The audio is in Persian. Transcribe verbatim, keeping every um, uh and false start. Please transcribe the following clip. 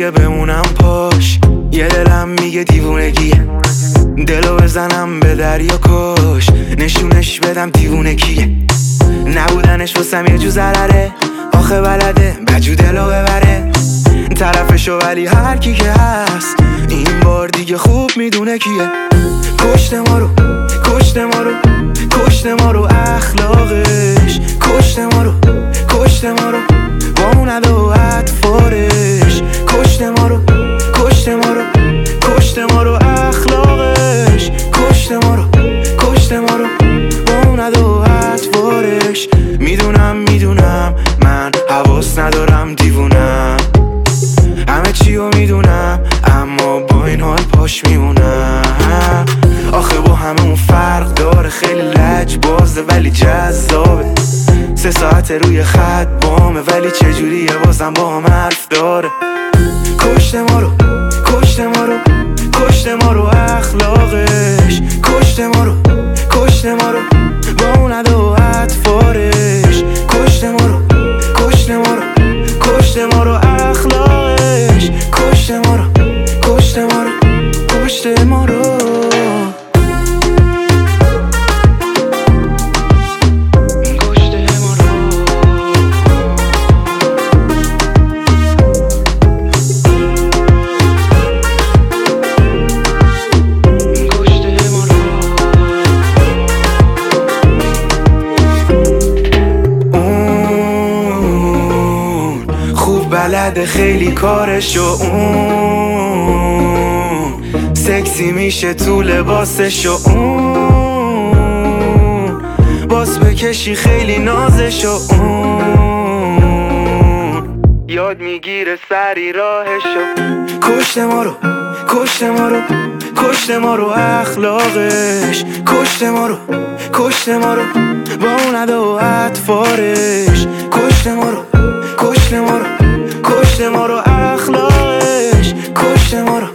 میگه بمونم پاش، یه دلم میگه دیوونگیه. دلو بزنم به دریا کش، نشونش بدم دیوونه کیه. نبودنش واسم یه جو ضرره، آخه بلده بجو دلو ببره طرفشو، ولی هر کی که هست این بار دیگه خوب میدونه کیه. کشت ما رو، کشت ما رو، کشت ما رو اخلاقش، کشت ما رو، کشت ما رو با اون ادا و اطفارش. کشت ما رو، کشت ما رو، کشت ما رو اخلاقش، کشت ما رو، کشت ما رو با اون ادا و اطفارش. میدونم میدونم من حواس ندارم دیوونم، همه چیو میدونم اما با این حال پاش میمونم. آخه با همه اون فرق داره، خیلی لج بازه ولی جذابه. سه ساعت روی خط بامه ولی چجوریه بازم با هم حرف داره. کشت ما رو، کشت ما رو، کشت ما رو اخلاقش، کشت ما رو، کشت ما رو با اون ادا و اطفارش. کشت ما رو، کشت ما رو، کشت ما رو اخلاقش، کشت ما رو، کشت ما رو، کشت ما رو. بلده خیلی کارش و اون سکسی میشه تو لباسش و اون باز بکشی خیلی نازش و اون یاد میگیره سری راهشو. کشت ما رو، کشت ما رو، کشت ما رو اخلاقش، کشت ما رو، کشت ما رو با اون ادا و اطفارش. کشت ما رو، کشت ما رو، کشت ما رو اخلاقش، کشت ما رو،